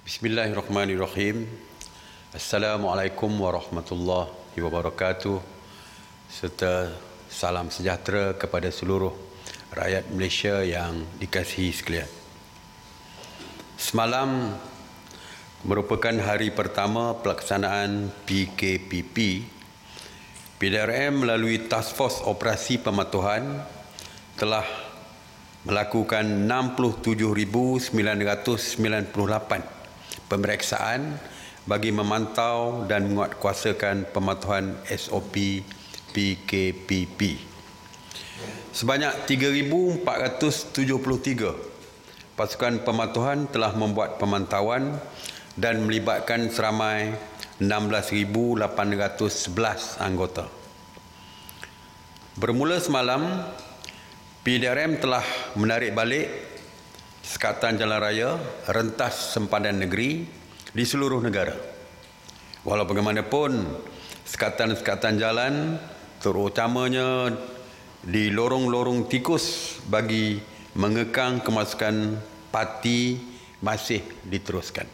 Bismillahirrahmanirrahim. Assalamualaikum warahmatullahi wabarakatuh. Serta salam sejahtera kepada seluruh rakyat Malaysia yang dikasihi sekalian. Semalam merupakan hari pertama pelaksanaan PKPP. PDRM melalui Task Force Operasi Pematuhan telah melakukan 67,998 pemeriksaan bagi memantau dan menguatkuasakan pematuhan SOP PKPP. Sebanyak 3,473 pasukan pematuhan telah membuat pemantauan dan melibatkan seramai 16,811 anggota. Bermula semalam, PDRM telah menarik balik Sekatan Jalan Raya rentas sempadan negeri di seluruh negara. Walau bagaimanapun, sekatan-sekatan jalan terutamanya di lorong-lorong tikus bagi mengekang kemasukan parti masih diteruskan.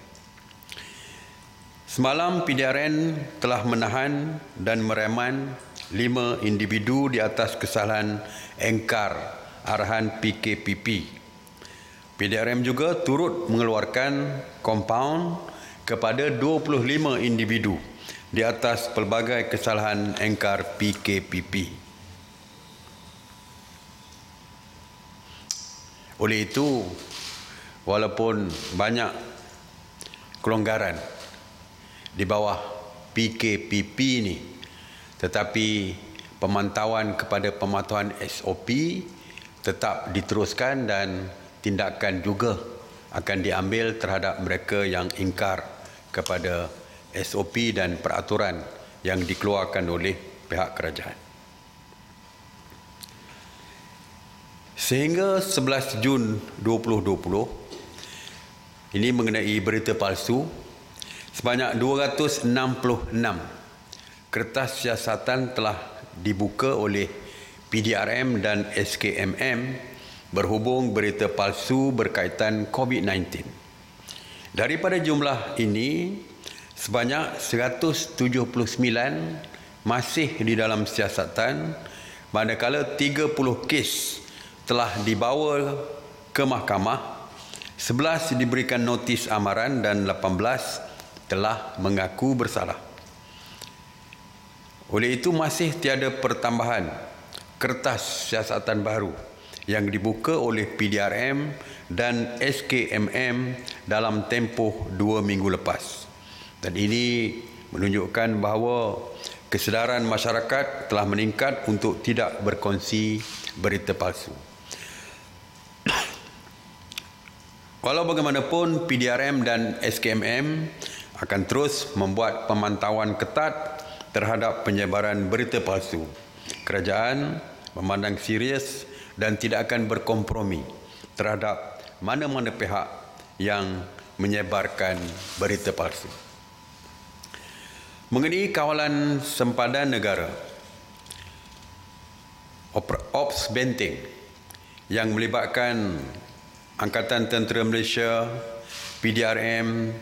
Semalam PDRN telah menahan dan mereman 5 individu di atas kesalahan engkar arahan PKPP. PDRM juga turut mengeluarkan kompaun kepada 25 individu di atas pelbagai kesalahan engkar PKPP. Oleh itu, walaupun banyak kelonggaran di bawah PKPP ini, tetapi pemantauan kepada pematuhan SOP tetap diteruskan dan tindakan juga akan diambil terhadap mereka yang ingkar kepada SOP dan peraturan yang dikeluarkan oleh pihak kerajaan. Sehingga 11 Jun 2020, ini mengenai berita palsu, sebanyak 266 kertas siasatan telah dibuka oleh PDRM dan SKMM berhubung berita palsu berkaitan COVID-19. Daripada jumlah ini, sebanyak 179 masih di dalam siasatan, manakala 30 kes telah dibawa ke mahkamah, 11 diberikan notis amaran dan 18 telah mengaku bersalah. Oleh itu, masih tiada pertambahan kertas siasatan baru yang dibuka oleh PDRM dan SKMM dalam tempoh 2 minggu lepas. Dan ini menunjukkan bahawa kesedaran masyarakat telah meningkat untuk tidak berkongsi berita palsu. Walau bagaimanapun, PDRM dan SKMM akan terus membuat pemantauan ketat terhadap penyebaran berita palsu. Kerajaan memandang serius dan tidak akan berkompromi terhadap mana-mana pihak yang menyebarkan berita palsu. Mengenai kawalan sempadan negara, Ops Benteng yang melibatkan Angkatan Tentera Malaysia, PDRM,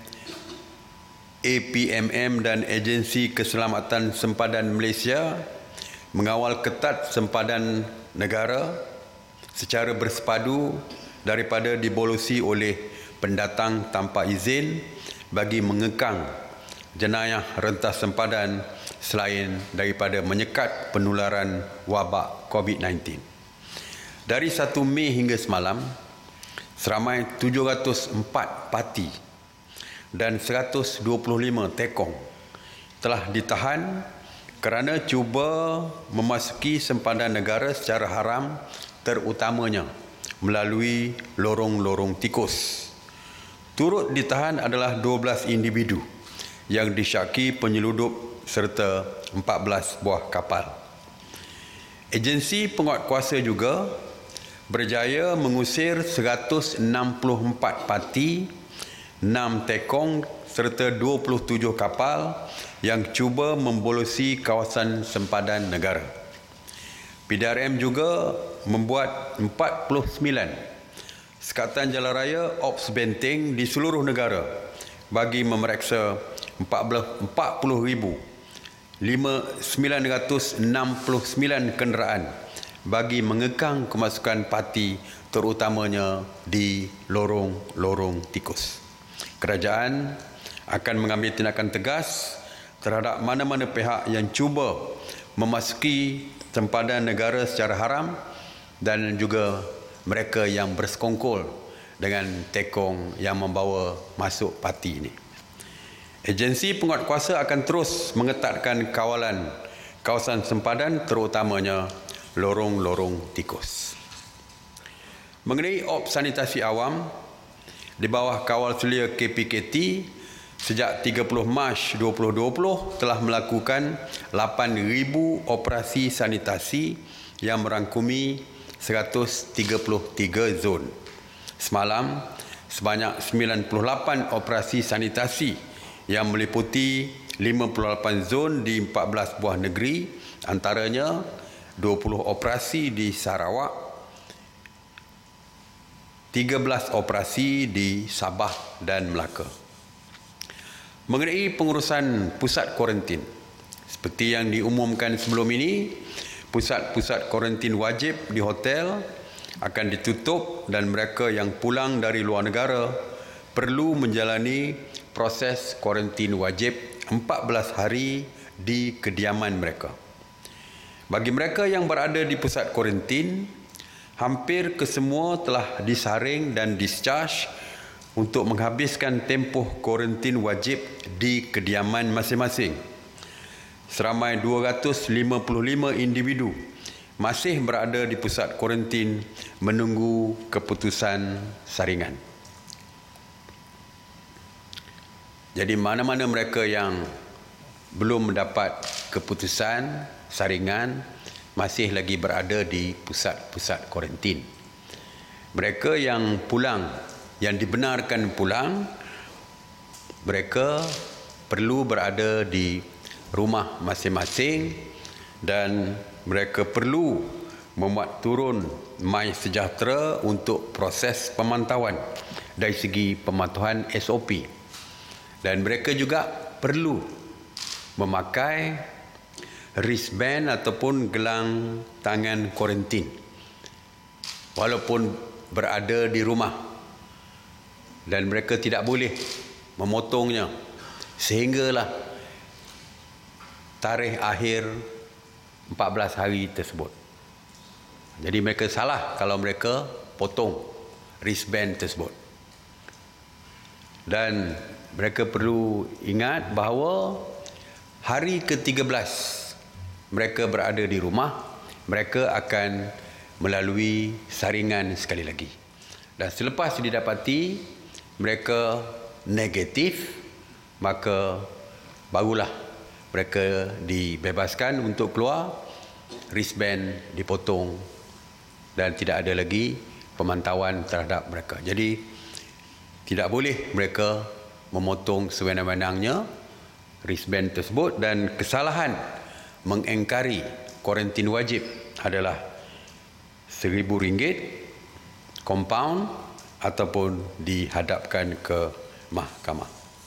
APMM dan Agensi Keselamatan Sempadan Malaysia mengawal ketat sempadan negara secara bersepadu daripada dibolosi oleh pendatang tanpa izin bagi mengekang jenayah rentas sempadan selain daripada menyekat penularan wabak COVID-19. Dari 1 Mei hingga semalam, seramai 704 parti dan 125 tekong telah ditahan kerana cuba memasuki sempadan negara secara haram, terutamanya melalui lorong-lorong tikus. Turut ditahan adalah 12 individu yang disyaki penyeludup serta 14 buah kapal. Agensi penguatkuasa juga berjaya mengusir 164 parti, 6 tekong serta 27 kapal yang cuba membolosi kawasan sempadan negara. PDRM juga membuat 49 sekatan jalan raya Ops Benteng di seluruh negara bagi memeriksa 40,969 kenderaan bagi mengekang kemasukan parti, terutamanya di lorong-lorong tikus. Kerajaan akan mengambil tindakan tegas terhadap mana-mana pihak yang cuba memasuki sempadan negara secara haram dan juga mereka yang bersekongkol dengan tekong yang membawa masuk parti ini. Agensi penguatkuasa akan terus mengetatkan kawalan kawasan sempadan, terutamanya lorong-lorong tikus. Mengenai op sanitasi awam, di bawah kawal sulia KPKT, sejak 30 Mac 2020 telah melakukan 8,000 operasi sanitasi yang merangkumi 133 zon. Semalam, sebanyak 98 operasi sanitasi yang meliputi 58 zon di 14 buah negeri, antaranya 20 operasi di Sarawak, 13 operasi di Sabah dan Melaka. Mengenai pengurusan pusat kuarantin, seperti yang diumumkan sebelum ini, pusat-pusat kuarantin wajib di hotel akan ditutup dan mereka yang pulang dari luar negara perlu menjalani proses kuarantin wajib 14 hari di kediaman mereka. Bagi mereka yang berada di pusat kuarantin, hampir kesemua telah disaring dan discharge untuk menghabiskan tempoh kuarantin wajib di kediaman masing-masing. Seramai 255 individu masih berada di pusat kuarantin menunggu keputusan saringan. Jadi mana-mana mereka yang belum mendapat keputusan saringan masih lagi berada di pusat-pusat kuarantin. Mereka yang pulang, yang dibenarkan pulang, mereka perlu berada di rumah masing-masing dan mereka perlu memuat turun MySejahtera untuk proses pemantauan dari segi pematuhan SOP. Dan mereka juga perlu memakai wristband ataupun gelang tangan kuarantin walaupun berada di rumah, dan mereka tidak boleh memotongnya sehinggalah tarikh akhir 14 hari tersebut. Jadi mereka salah kalau mereka potong wristband tersebut. Dan mereka perlu ingat bahawa hari ke-13 mereka berada di rumah, mereka akan melalui saringan sekali lagi. Dan selepas didapati mereka negatif, maka barulah mereka dibebaskan untuk keluar, wristband dipotong dan tidak ada lagi pemantauan terhadap mereka. Jadi tidak boleh mereka memotong sewenang-wenangnya wristband tersebut, dan kesalahan mengingkari kuarantin wajib adalah RM1,000 compound ataupun dihadapkan ke mahkamah.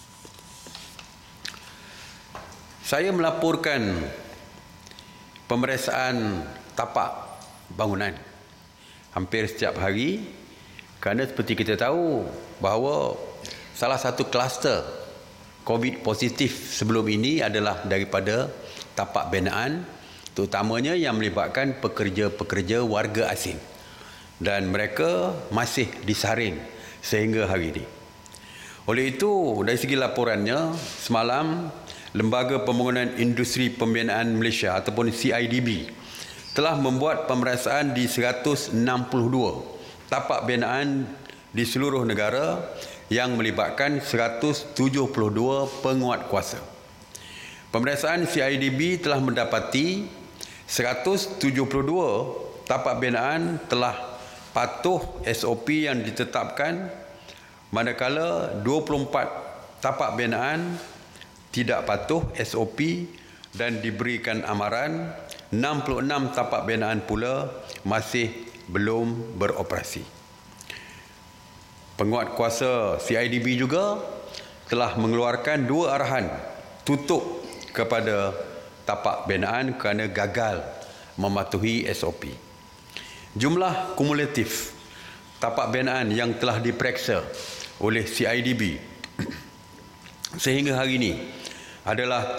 Saya melaporkan pemeriksaan tapak bangunan hampir setiap hari kerana seperti kita tahu bahawa salah satu kluster COVID positif sebelum ini adalah daripada tapak binaan, terutamanya yang melibatkan pekerja-pekerja warga asing, dan mereka masih disaring sehingga hari ini. Oleh itu, dari segi laporannya, semalam Lembaga Pembangunan Industri Pembinaan Malaysia ataupun CIDB telah membuat pemeriksaan di 162 tapak binaan di seluruh negara yang melibatkan 172 penguatkuasa. Pemeriksaan CIDB telah mendapati 172 tapak binaan telah patuh SOP yang ditetapkan, manakala 24 tapak binaan tidak patuh SOP dan diberikan amaran. 66 tapak binaan pula masih belum beroperasi. Penguatkuasa CIDB juga telah mengeluarkan 2 arahan tutup kepada tapak binaan kerana gagal mematuhi SOP. Jumlah kumulatif tapak binaan yang telah diperiksa oleh CIDB sehingga hari ini adalah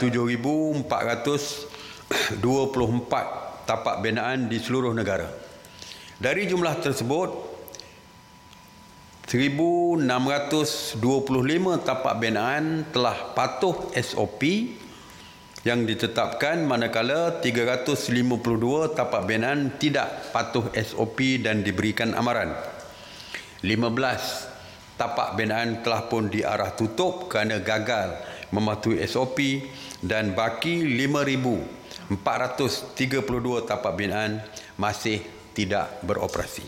7,424 tapak binaan di seluruh negara. Dari jumlah tersebut, 1,625 tapak binaan telah patuh SOP yang ditetapkan, manakala 352 tapak binaan tidak patuh SOP dan diberikan amaran. 15 tapak binaan telah pun diarah tutup kerana gagal mematuhi SOP dan baki 5,432 tapak binaan masih tidak beroperasi.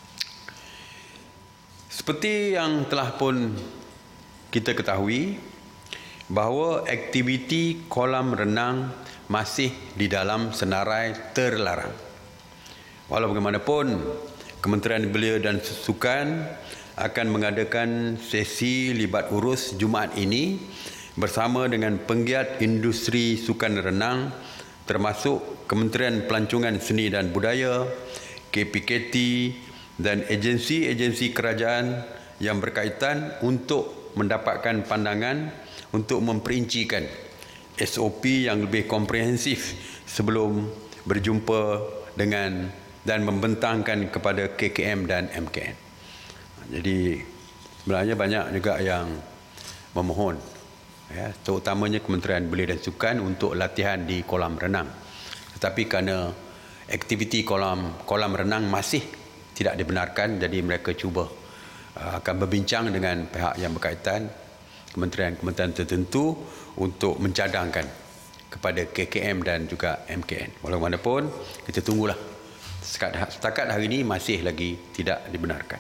Seperti yang telah pun kita ketahui, bahawa aktiviti kolam renang masih di dalam senarai terlarang. Walau bagaimanapun, Kementerian Belia dan Sukan akan mengadakan sesi libat urus Jumaat ini bersama dengan penggiat industri sukan renang termasuk Kementerian Pelancongan Seni dan Budaya, KPKT dan agensi-agensi kerajaan yang berkaitan untuk mendapatkan pandangan untuk memperincikan SOP yang lebih komprehensif sebelum berjumpa dengan dan membentangkan kepada KKM dan MKN. Jadi sebenarnya banyak juga yang memohon, terutamanya Kementerian Belia dan Sukan untuk latihan di kolam renang. Tetapi kerana aktiviti kolam renang masih tidak dibenarkan, jadi mereka cuba akan berbincang dengan pihak yang berkaitan, kementerian-kementerian tertentu untuk mencadangkan kepada KKM dan juga MKN. Walaupun kita tunggulah. Setakat hari ini masih lagi tidak dibenarkan.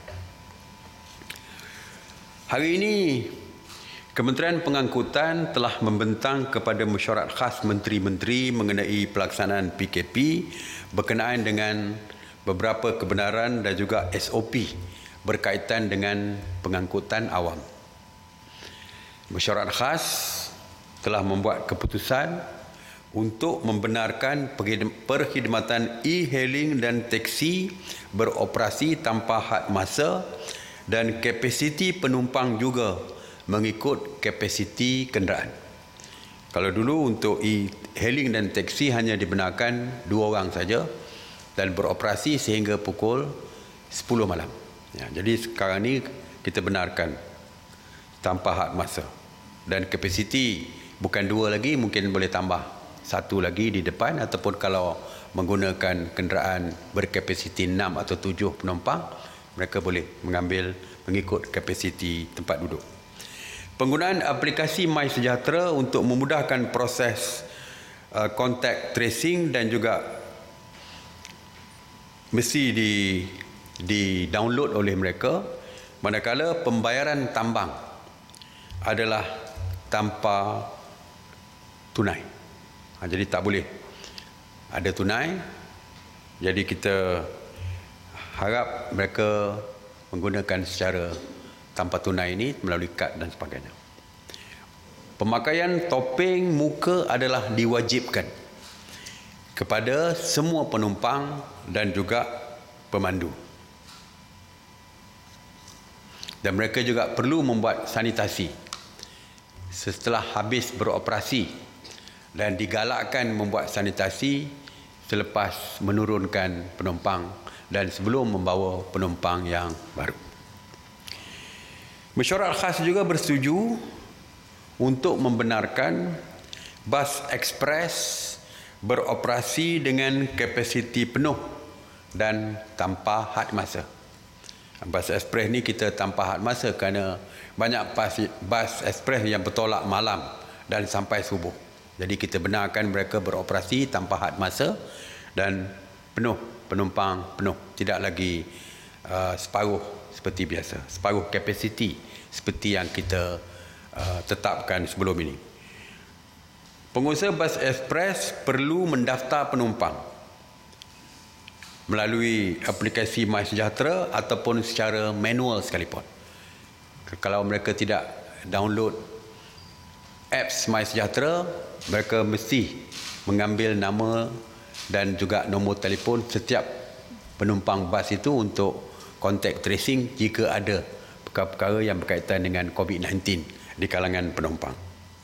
Hari ini Kementerian Pengangkutan telah membentang kepada mesyuarat khas menteri-menteri mengenai pelaksanaan PKP berkenaan dengan beberapa kebenaran dan juga SOP berkaitan dengan pengangkutan awam. Mesyuarat khas telah membuat keputusan untuk membenarkan perkhidmatan e-hailing dan teksi beroperasi tanpa had masa dan kapasiti penumpang juga mengikut kapasiti kenderaan. Kalau dulu untuk e-hailing dan teksi hanya dibenarkan 2 orang saja dan beroperasi sehingga pukul 10 malam. Jadi sekarang ni kita benarkan tanpa had masa. Dan kapasiti bukan 2 lagi, mungkin boleh tambah 1 lagi di depan, ataupun kalau menggunakan kenderaan berkapasiti 6 atau 7 penumpang, mereka boleh mengambil mengikut kapasiti tempat duduk. Penggunaan aplikasi MySejahtera untuk memudahkan proses contact tracing dan juga mesti di-download oleh mereka, manakala pembayaran tambang adalah tanpa tunai. Jadi tak boleh ada tunai. Jadi kita harap mereka menggunakan secara tanpa tunai ini melalui kad dan sebagainya. Pemakaian topeng muka adalah diwajibkan kepada semua penumpang dan juga pemandu. Dan mereka juga perlu membuat sanitasi setelah habis beroperasi dan digalakkan membuat sanitasi selepas menurunkan penumpang dan sebelum membawa penumpang yang baru. Mesyuarat khas juga bersetuju untuk membenarkan bas ekspres beroperasi dengan kapasiti penuh dan tanpa had masa. Bas ekspres ni kita tanpa had masa kerana banyak bas ekspres yang bertolak malam dan sampai subuh. Jadi kita benarkan mereka beroperasi tanpa had masa dan penuh, penumpang penuh, tidak lagi separuh seperti biasa, separuh kapasiti seperti yang kita tetapkan sebelum ini. Pengusaha bas ekspres perlu mendaftar penumpang melalui aplikasi MySejahtera ataupun secara manual sekalipun. Kalau mereka tidak download apps MySejahtera, mereka mesti mengambil nama dan juga nombor telefon setiap penumpang bas itu untuk contact tracing jika ada perkara-perkara yang berkaitan dengan COVID-19 di kalangan penumpang.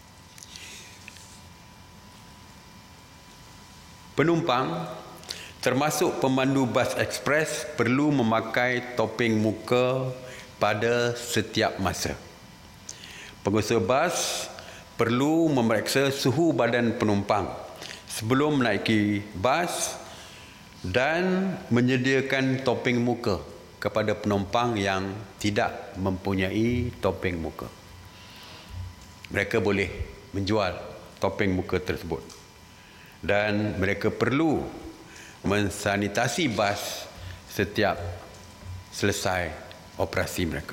Penumpang termasuk pemandu bas ekspres perlu memakai topeng muka pada setiap masa. Pengusaha bas perlu memeriksa suhu badan penumpang sebelum menaiki bas dan menyediakan topeng muka kepada penumpang yang tidak mempunyai topeng muka. Mereka boleh menjual topeng muka tersebut dan mereka perlu mensanitasi bas setiap selesai operasi mereka.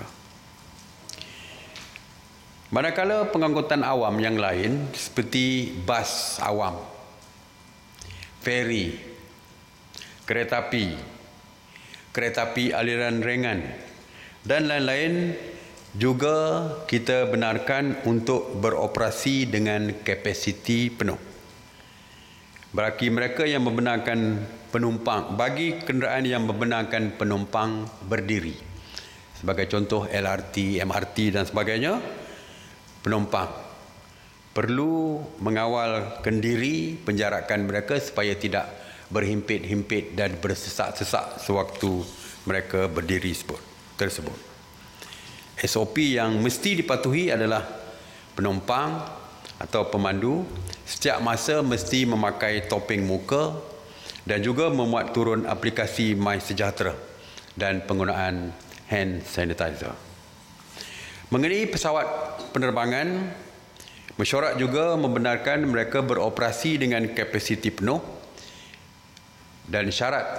Manakala pengangkutan awam yang lain seperti bas awam, feri, kereta api aliran ringan dan lain-lain juga kita benarkan untuk beroperasi dengan kapasiti penuh. Bagi mereka yang membenarkan penumpang, bagi kenderaan yang membenarkan penumpang berdiri, sebagai contoh LRT, MRT dan sebagainya, penumpang perlu mengawal kendiri penjarakan mereka supaya tidak berhimpit-himpit dan bersesak-sesak sewaktu mereka berdiri tersebut. SOP yang mesti dipatuhi adalah penumpang atau pemandu setiap masa mesti memakai topeng muka dan juga memuat turun aplikasi MySejahtera dan penggunaan hand sanitizer. Mengenai pesawat penerbangan, mesyuarat juga membenarkan mereka beroperasi dengan kapasiti penuh dan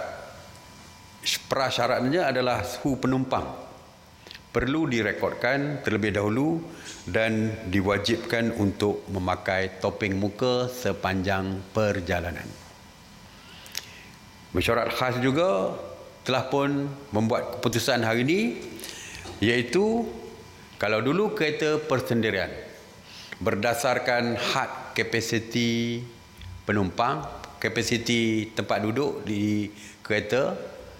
prasyaratnya adalah suhu penumpang perlu direkodkan terlebih dahulu dan diwajibkan untuk memakai topeng muka sepanjang perjalanan. Mesyuarat khas juga telah pun membuat keputusan hari ini, iaitu kalau dulu kereta persendirian berdasarkan had kapasiti penumpang, kapasiti tempat duduk di kereta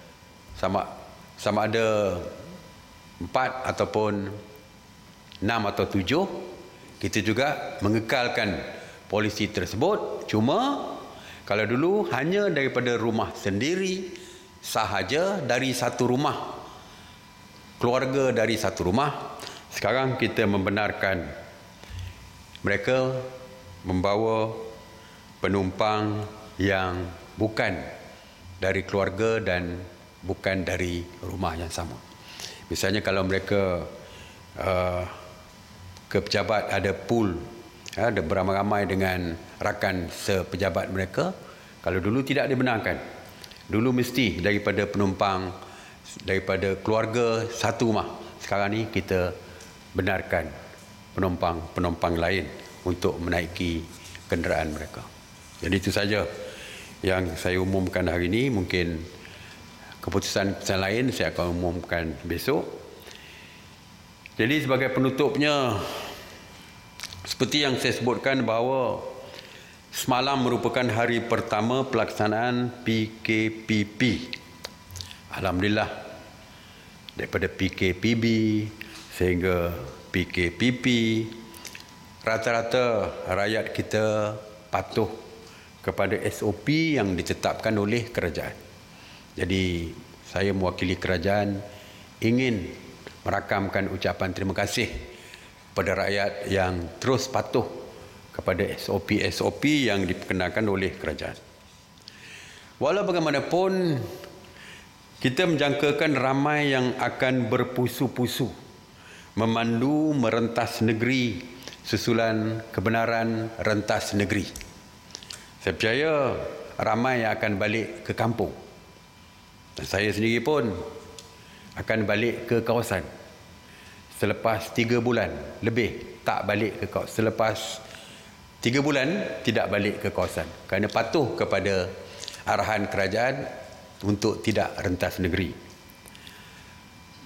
sama ada 4 ataupun 6 atau 7, kita juga mengekalkan polisi tersebut. Cuma kalau dulu hanya daripada rumah sendiri sahaja, dari satu rumah, keluarga dari satu rumah, sekarang kita membenarkan mereka membawa penumpang yang bukan dari keluarga dan bukan dari rumah yang sama. Misalnya kalau mereka ke pejabat ada pool, ada beramai-ramai dengan rakan sepejabat mereka, kalau dulu tidak dibenarkan. Dulu mesti daripada penumpang, daripada keluarga satu rumah. Sekarang ni kita benarkan penumpang lain untuk menaiki kenderaan mereka. Jadi itu saja yang saya umumkan hari ini. Mungkin keputusan lain saya akan umumkan besok. Jadi sebagai penutupnya, seperti yang saya sebutkan bahawa semalam merupakan hari pertama pelaksanaan PKPP. Alhamdulillah, daripada PKPB sehingga PKPP, rata-rata rakyat kita patuh kepada SOP yang ditetapkan oleh kerajaan. Jadi saya mewakili kerajaan ingin merakamkan ucapan terima kasih kepada rakyat yang terus patuh kepada SOP yang diperkenalkan oleh kerajaan. Walau bagaimanapun, kita menjangkakan ramai yang akan berpusu-pusu memandu merentas negeri susulan kebenaran rentas negeri. Saya percaya ramai yang akan balik ke kampung. Dan saya sendiri pun akan balik ke kawasan. Selepas 3 bulan lebih tak balik ke kawasan. Selepas 3 bulan tidak balik ke kawasan. Kerana patuh kepada arahan kerajaan untuk tidak rentas negeri.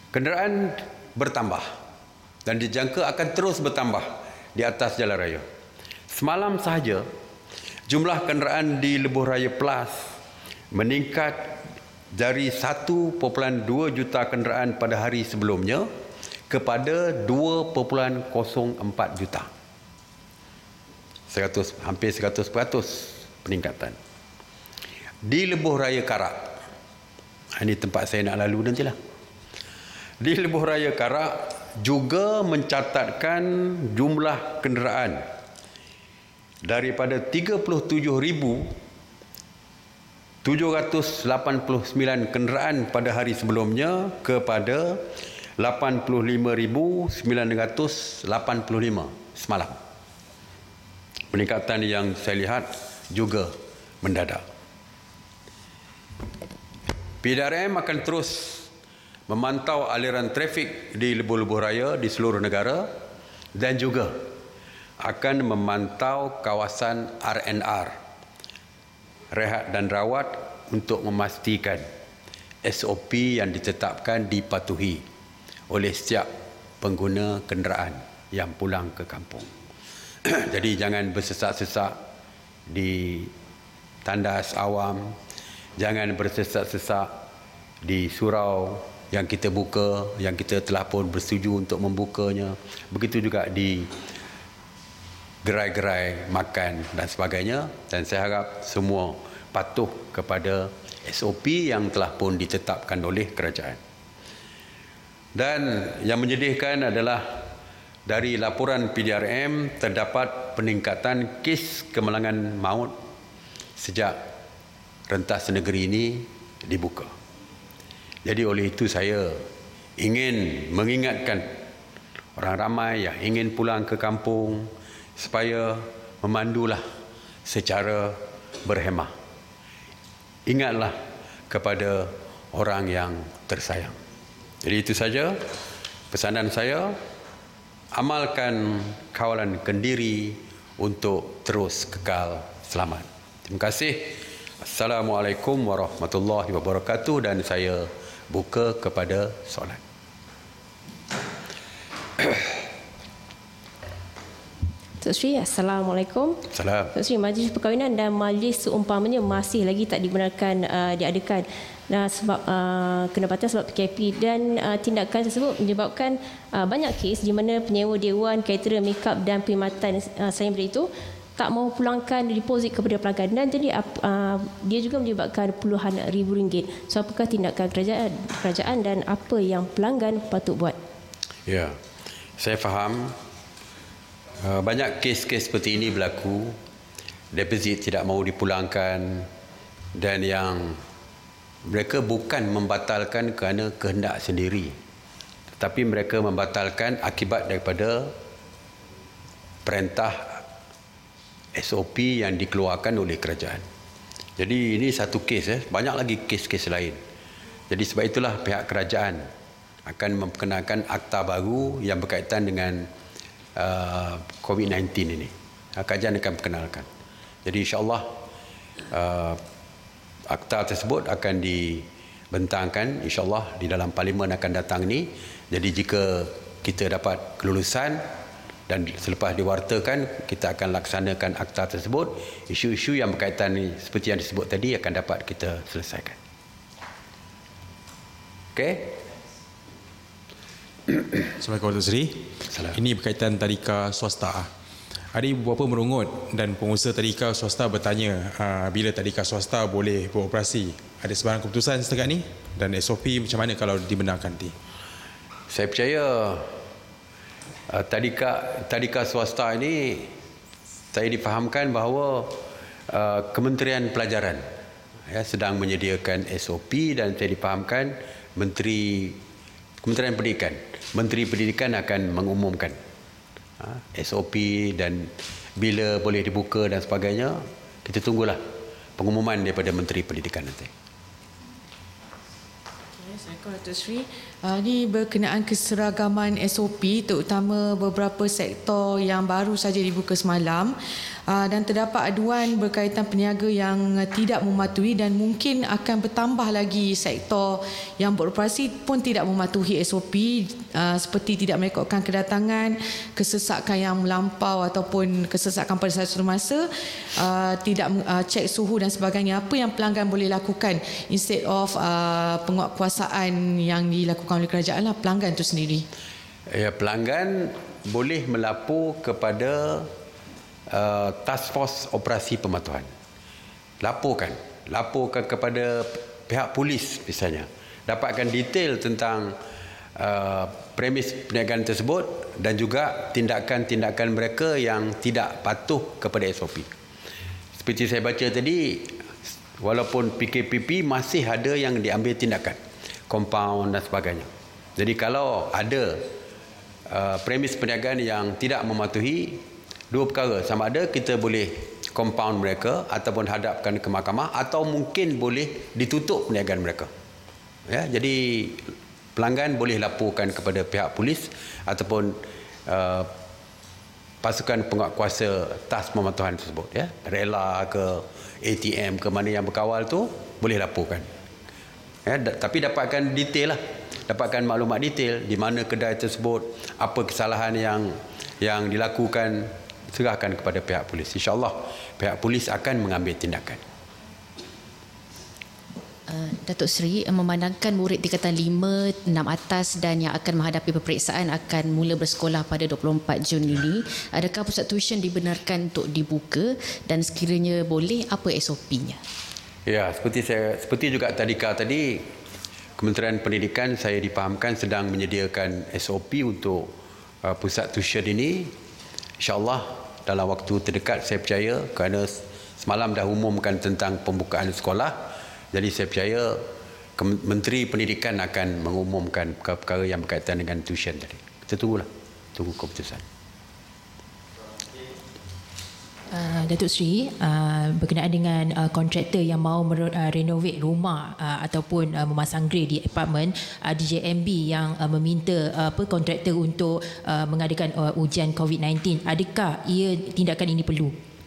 Kenderaan bertambah dan dijangka akan terus bertambah di atas jalan raya. Semalam sahaja, jumlah kenderaan di Lebuh Raya Plus meningkat dari 1.2 juta kenderaan pada hari sebelumnya kepada 2.04 juta. Hampir 100% peningkatan. Di Lebuh Raya Karak, ini tempat saya nak lalu nantilah. Di Lebuh Raya Karak juga mencatatkan jumlah kenderaan daripada 37,789 kenderaan pada hari sebelumnya kepada 85,985 semalam. Peningkatan yang saya lihat juga mendadak. PDRM akan terus memantau aliran trafik di lebuh-lebuh raya di seluruh negara dan juga akan memantau kawasan RNR, rehat dan rawat, untuk memastikan SOP yang ditetapkan dipatuhi oleh setiap pengguna kenderaan yang pulang ke kampung. Jadi jangan bersesak-sesak di tandas awam, jangan bersesak-sesak di surau yang kita buka, yang kita telah pun bersetuju untuk membukanya. Begitu juga di gerai-gerai makan dan sebagainya. Dan saya harap semua patuh kepada SOP yang telah pun ditetapkan oleh kerajaan. Dan yang menyedihkan adalah dari laporan PDRM terdapat peningkatan kes kemalangan maut sejak rentas negeri ini dibuka. Jadi oleh itu saya ingin mengingatkan orang ramai yang ingin pulang ke kampung supaya memandulah secara berhemah. Ingatlah kepada orang yang tersayang. Jadi itu saja pesanan saya. Amalkan kawalan Kendiri untuk terus kekal selamat. Terima kasih. Assalamualaikum warahmatullahi wabarakatuh, dan saya buka kepada soalan. Tok Sri, Assalamualaikum. Salam. Tok Sri, majlis perkahwinan dan majlis seumpamanya masih lagi tak dibenarkan diadakan. Sebab kedapatan sebab PKP, dan tindakan tersebut menyebabkan banyak kes di mana penyewa dewan, caterer, make-up dan perkhidmatan selain itu tak mahu pulangkan deposit kepada pelanggan, dan jadi dia juga menyebabkan puluhan ribu ringgit. So apakah tindakan kerajaan dan apa yang pelanggan patut buat? Ya, saya faham. Banyak kes-kes seperti ini berlaku. Deposit tidak mahu dipulangkan, dan yang mereka bukan membatalkan kerana kehendak sendiri, tetapi mereka membatalkan akibat daripada perintah SOP yang dikeluarkan oleh kerajaan. Jadi ini satu kes, banyak lagi kes-kes lain. Jadi sebab itulah pihak kerajaan akan memperkenalkan akta baru yang berkaitan dengan COVID-19 ini. Kerajaan akan perkenalkan. Jadi insya-Allah akta tersebut akan dibentangkan insya-Allah di dalam parlimen akan datang ni. Jadi jika kita dapat kelulusan dan selepas diwartakan, kita akan laksanakan akta tersebut. Isu-isu yang berkaitan ni seperti yang disebut tadi akan dapat kita selesaikan. Okey. Assalamualaikum Dr. Sri. Ini berkaitan tadika swasta. Ada beberapa merungut dan pengusaha tadika swasta bertanya bila tadika swasta boleh beroperasi. Ada sebarang keputusan setakat ni, dan SOP macam mana kalau dibenarkan nanti? Saya percaya tadika swasta ini, saya difahamkan bahawa Kementerian Pelajaran sedang menyediakan SOP, dan saya difahamkan Kementerian Pendidikan akan mengumumkan SOP dan bila boleh dibuka dan sebagainya. Kita tunggulah pengumuman daripada Menteri Pendidikan nanti. Assalamualaikum Datuk Seri. Ini berkenaan keseragaman SOP terutama beberapa sektor yang baru saja dibuka semalam dan terdapat aduan berkaitan peniaga yang tidak mematuhi dan mungkin akan bertambah lagi sektor yang beroperasi pun tidak mematuhi SOP seperti tidak merekodkan kedatangan, kesesakan yang melampau ataupun kesesakan pada satu masa, tidak cek suhu dan sebagainya. Apa yang pelanggan boleh lakukan instead of penguatkuasaan yang dilakukan oleh kerajaan lah, pelanggan itu sendiri? Ya, pelanggan boleh melapor kepada Task Force Operasi Pematuhan. Laporkan kepada pihak polis misalnya. Dapatkan detail tentang premis perniagaan tersebut dan juga tindakan-tindakan mereka yang tidak patuh kepada SOP. Seperti saya baca tadi, walaupun PKPP masih ada yang diambil tindakan, compound dan sebagainya. Jadi kalau ada premis perniagaan yang tidak mematuhi, dua perkara, sama ada kita boleh compound mereka ataupun hadapkan ke mahkamah, atau mungkin boleh ditutup perniagaan mereka. Ya, jadi pelanggan boleh laporkan kepada pihak polis ataupun pasukan penguatkuasa tas pematuhan tersebut, ya. Rela ke ATM ke mana yang berkawal tu boleh laporkan. Ya, tapi dapatkan detail lah, dapatkan maklumat detail di mana kedai tersebut, apa kesalahan yang dilakukan, serahkan kepada pihak polis. InsyaAllah pihak polis akan mengambil tindakan. Datuk Seri, memandangkan murid tingkatan 5, 6 atas dan yang akan menghadapi peperiksaan akan mula bersekolah pada 24 Jun ini, adakah pusat tuition dibenarkan untuk dibuka dan sekiranya boleh, apa SOP-nya? Ya, seperti juga tadika tadi, Kementerian Pendidikan saya dipahamkan sedang menyediakan SOP untuk pusat tuition ini. InsyaAllah dalam waktu terdekat saya percaya, kerana semalam dah umumkan tentang pembukaan sekolah, jadi saya percaya Menteri Pendidikan akan mengumumkan perkara yang berkaitan dengan tuition tadi. Kita tunggu keputusan. Datuk Seri, berkenaan dengan kontraktor yang mahu renovate rumah ataupun memasang grill di apartmen, DJMB yang meminta kontraktor untuk mengadakan ujian COVID-19, adakah tindakan ini perlu?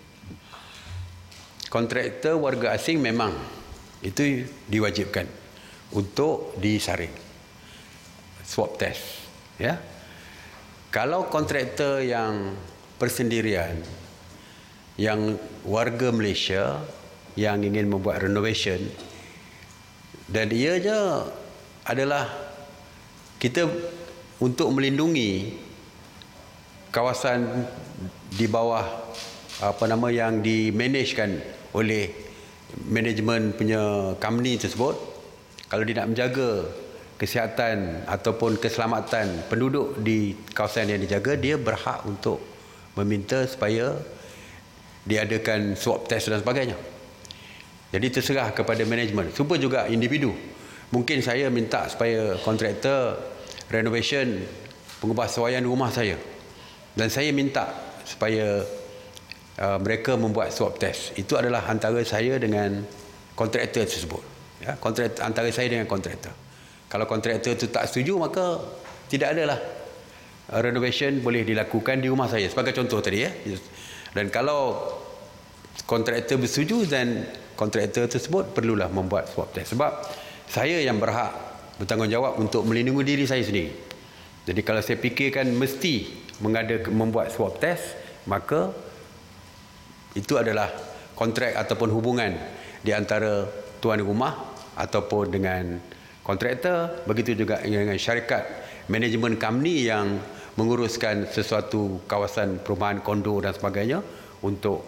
Kontraktor warga asing memang itu diwajibkan untuk disaring, swab test, ya. Kalau kontraktor yang persendirian, yang warga Malaysia yang ingin membuat renovation, dan ia je adalah kita untuk melindungi kawasan di bawah yang dimanagekan oleh manajemen punya company tersebut. Kalau dia nak menjaga kesihatan ataupun keselamatan penduduk di kawasan yang dijaga, dia berhak untuk meminta supaya diadakan swab test dan sebagainya. Jadi terserah kepada manajemen. Supaya juga individu. Mungkin saya minta supaya kontraktor renovation pengubahsuaian rumah saya, dan saya minta supaya mereka membuat swab test. Itu adalah antara saya dengan kontraktor tersebut, ya, antara saya dengan kontraktor. Kalau kontraktor itu tak setuju, maka tidak adalah renovation boleh dilakukan di rumah saya, sebagai contoh tadi, ya. Dan kalau kontraktor bersetuju, dan kontraktor tersebut perlulah membuat swab test, sebab saya yang berhak bertanggungjawab untuk melindungi diri saya sendiri. Jadi kalau saya fikirkan mesti membuat swab test, maka itu adalah kontrak ataupun hubungan di antara tuan rumah ataupun dengan kontraktor. Begitu juga dengan syarikat manajemen company yang menguruskan sesuatu kawasan perumahan, kondo dan sebagainya, untuk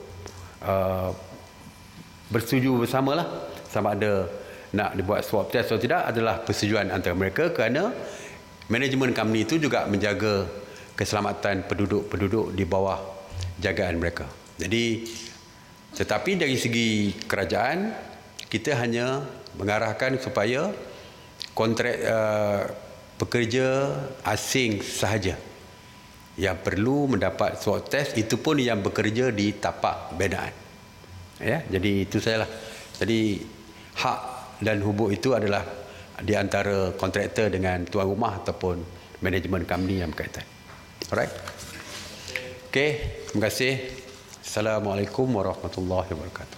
bersetuju bersamalah sama ada nak dibuat swab test atau tidak, adalah persetujuan antara mereka, kerana manajemen company itu juga menjaga keselamatan penduduk-penduduk di bawah jagaan mereka. Jadi, tetapi dari segi kerajaan, kita hanya mengarahkan supaya kontrak pekerja asing sahaja yang perlu mendapat swab test, itu pun yang bekerja di tapak binaan. Ya, jadi itu sajalah. Jadi hak dan hubuk itu adalah di antara kontraktor dengan tuan rumah ataupun manajemen company yang berkaitan. Alright. Okey, terima kasih. Assalamualaikum warahmatullahi wabarakatuh.